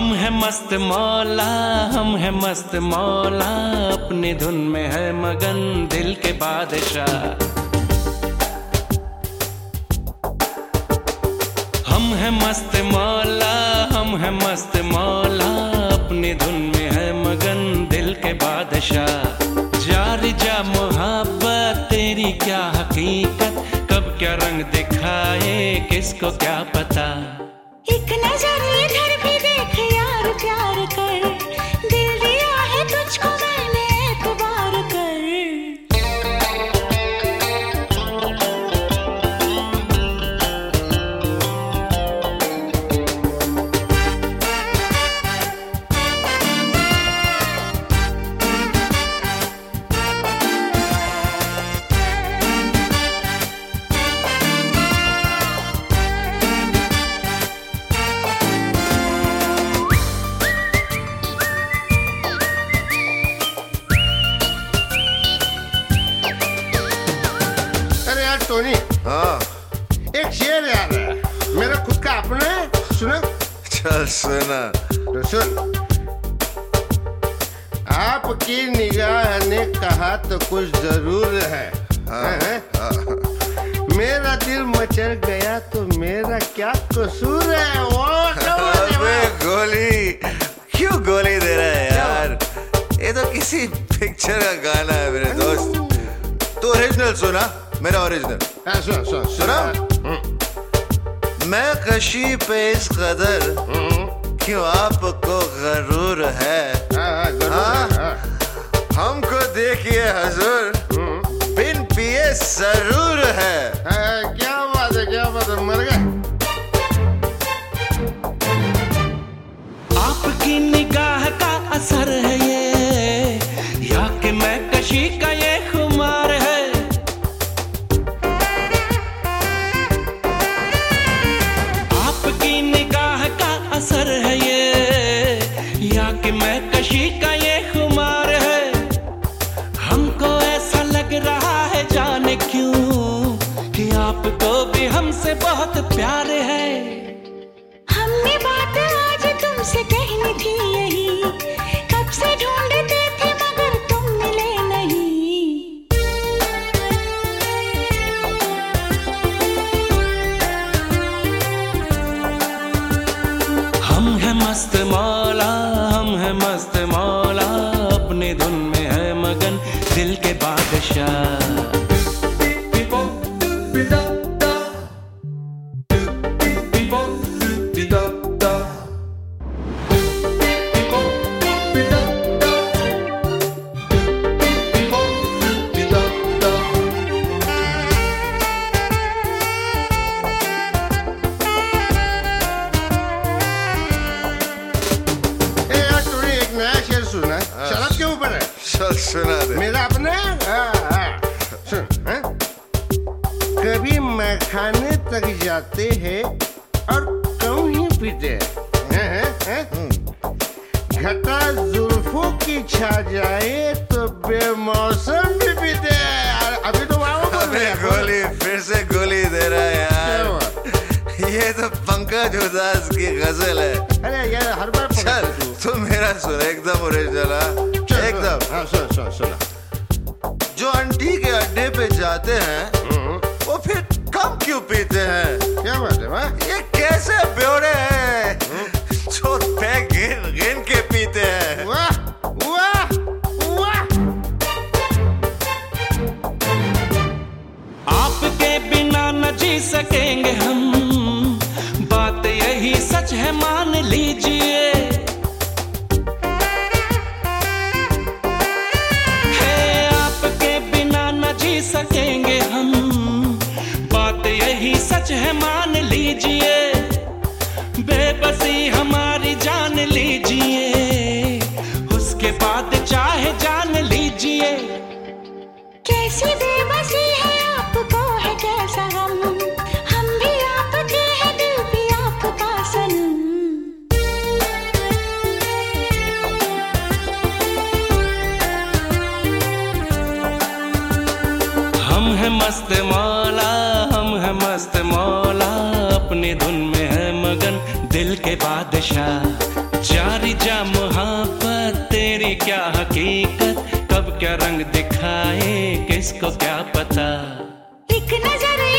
हम है मस्त मौला, हम है मस्त मौला, अपनी धुन में है मगन दिल के बादशाह। हम है मस्त मौला, हम है मस्त मौला, अपनी धुन में है मगन दिल के बादशाह। जारी जा मोहब्बत तेरी क्या हकीकत, कब क्या रंग दिखाए किसको क्या पता। एक नजर इधर भी देख यार, प्यार कर, दिल दिया है तुझको मैंने एतबार कर। टोनी, हाँ एक शेर यार मेरा खुद का अपना है, सुना? चल सुना। तो सुन। आपकी निगाह ने कहा तो कुछ जरूर है, मेरा दिल मचल गया तो मेरा क्या कसूर है। वो अबे गोली क्यों गोली दे रहा है यार, ये तो किसी पिक्चर का गाना है मेरे दोस्त। तू ओरिजिनल सुना, मेरा ओरिजिनल। सुना। मैं कशी पे इस कदर क्यों आपको गरूर है, हमको देखिए हजूर बिन पिए जरूर है। क्या बात है, क्या बात है, मर गए। आपकी निगाह का असर है ये, या कि मैं कशी का ये खुमार है। आपकी निगाह का असर है ये, या कि मैं कशी का ये खुमार है। हमको ऐसा लग रहा है जाने क्यों कि आपको भी हमसे बहुत प्यार है। हमने बात आज तुमसे कहनी थी यही, कब से ढूंढते थे मगर तुम मिले नहीं। हम है मस्त मौला, हम है मस्त मौला, अपनी धुन में है मगन दिल के बादशाह। सुना, शराब के ऊपर है। चल सुना दे। मेरा अपना सुन। कभी मैखाने तक जाते हैं और कम ही पीते हैं। घटा जुल्फों की छा जाए तो बेमौसम भी पीते हैं। अभी तो गोली फिर से गोली दे रहा है यार, ये तो पंकज उदास की गजल है। अरे यार हर बार चल तू मेरा सुन, एकदम ओरिजिनल एकदम। सुना। जो आंटी के अड्डे पे जाते हैं वो फिर कम क्यों पीते हैं? क्या बात है वाह? ये कैसे ब्योरे हैं जो पैग गिन गिन के पीते हैं। वाह वाह वाह। आपके बिना न जी सकेंगे हम, बात यही सच है मान लीजिए। आपके बिना न जी सकेंगे हम, बात यही सच है मान लीजिए। बेबसी हमारी जान लीजिए, उसके बाद चाहे जान लीजिए। कैसी बेबसी है आपको है कैसा गम, हम भी आपके हैं दिल भी आपका सनम। हम है मस्त मौला, हम है मस्त मौला, अपनी धुन में है मगन दिल के बादशाह। जारी जा मोहब्बत तेरी क्या हकीकत, कब क्या रंग दिखाए किसको क्या पता। एक नजर